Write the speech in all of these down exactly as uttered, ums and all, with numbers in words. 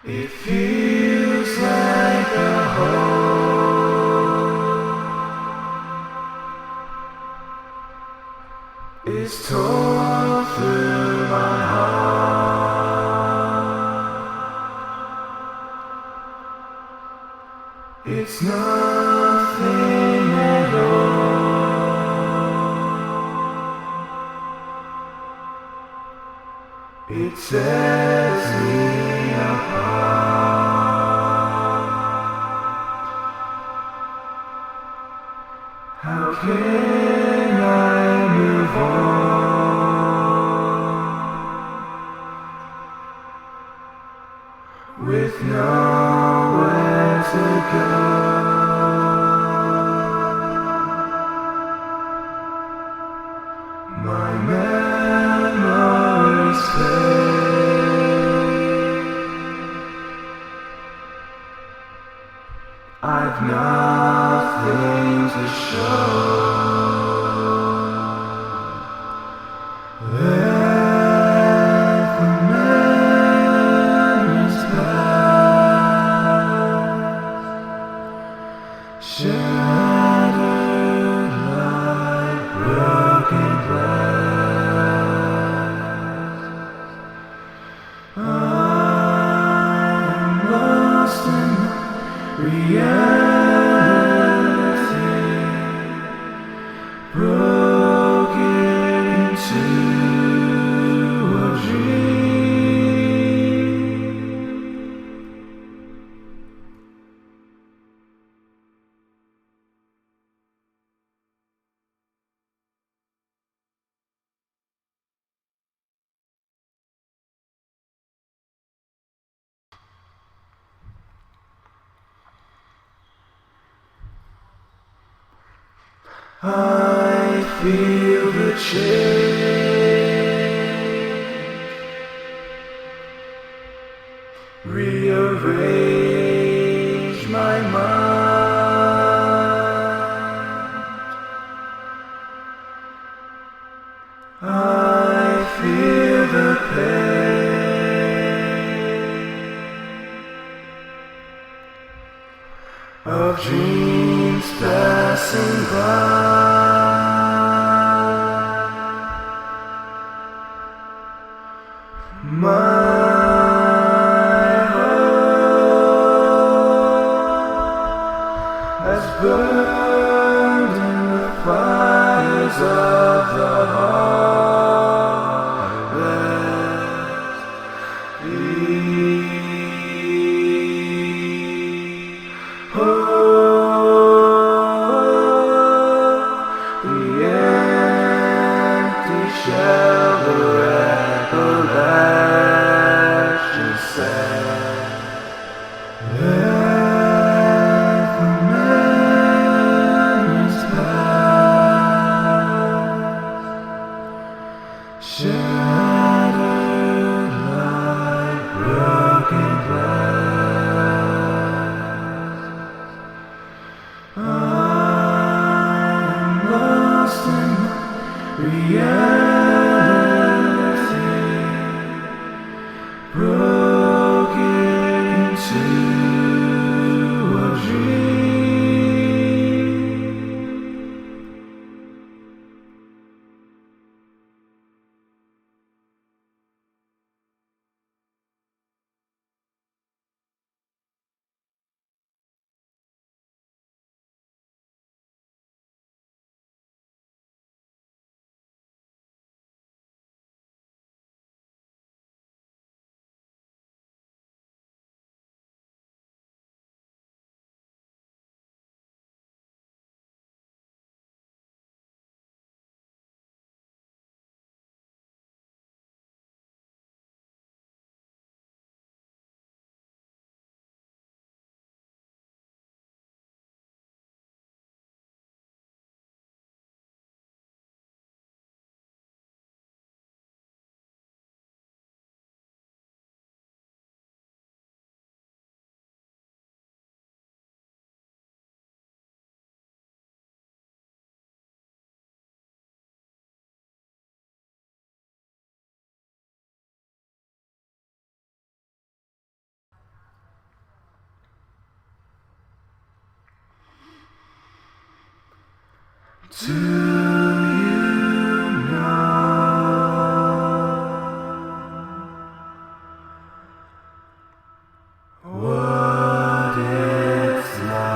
It feels like a hole is torn through my heart. It's nothing at all. It tears me apart. How can I move on with nowhere to go? My memories fade. I've nothing to show. Let the memories pass, shattered like broken glass. I'm lost in reality, broken into a dream. I feel the change, rearrange my mind. I feel the pain of dreams passing by. My heart has burned in the fires of the heartless. Oh, the empty shell, the recollection said, let the memories pass, shattered like broken glass. I'm lost in reality, broken into Do you know what it's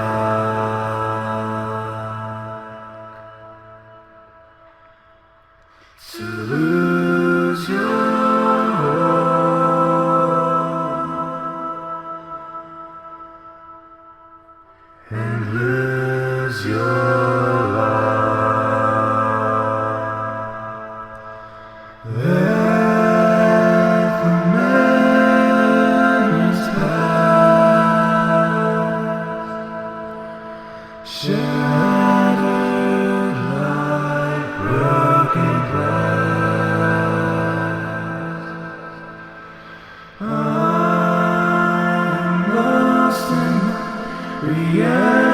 like to lose your and lose your love? Let the memories pass, shattered like broken glass. I'm lost in reality.